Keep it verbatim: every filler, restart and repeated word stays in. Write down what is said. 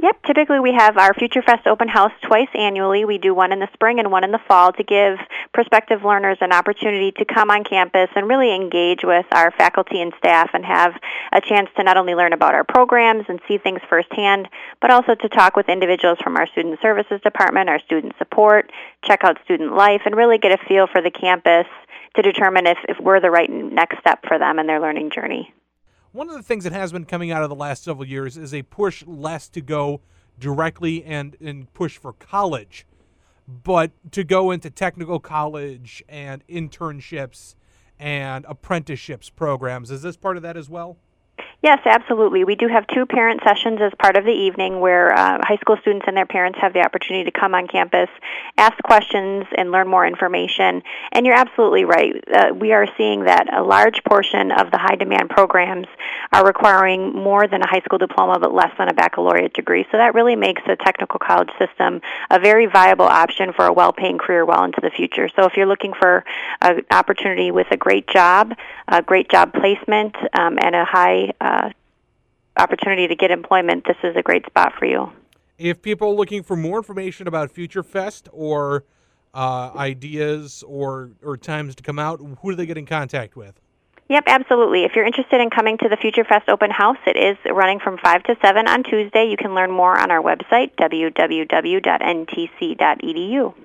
Yep, typically we have our Future Fest open house twice annually. We do one in the spring and one in the fall to give prospective learners an opportunity to come on campus and really engage with our faculty and staff and have a chance to not only learn about our programs and see things firsthand, but also to talk with individuals from our Student Services Department, our student support, check out student life, and really get a feel for the campus to determine if, if we're the right next step for them in their learning journey. One of the things that has been coming out of the last several years is a push less to go directly and, and push for college, but to go into technical college and internships and apprenticeships programs. Is this part of that as well? Yes, absolutely. We do have two parent sessions as part of the evening where uh, high school students and their parents have the opportunity to come on campus, ask questions, and learn more information. And you're absolutely right. Uh, we are seeing that a large portion of the high-demand programs are requiring more than a high school diploma but less than a baccalaureate degree. So that really makes the technical college system a very viable option for a well-paying career well into the future. So if you're looking for an opportunity with a great job, a great job placement, um, and a high uh, opportunity to get employment, this is a great spot for you. If people are looking for more information about Future Fest or uh, ideas or, or times to come out, who do they get in contact with? Yep, absolutely. If you're interested in coming to the Future Fest Open House, it is running from five to seven on Tuesday. You can learn more on our website, w w w dot n t c dot e d u.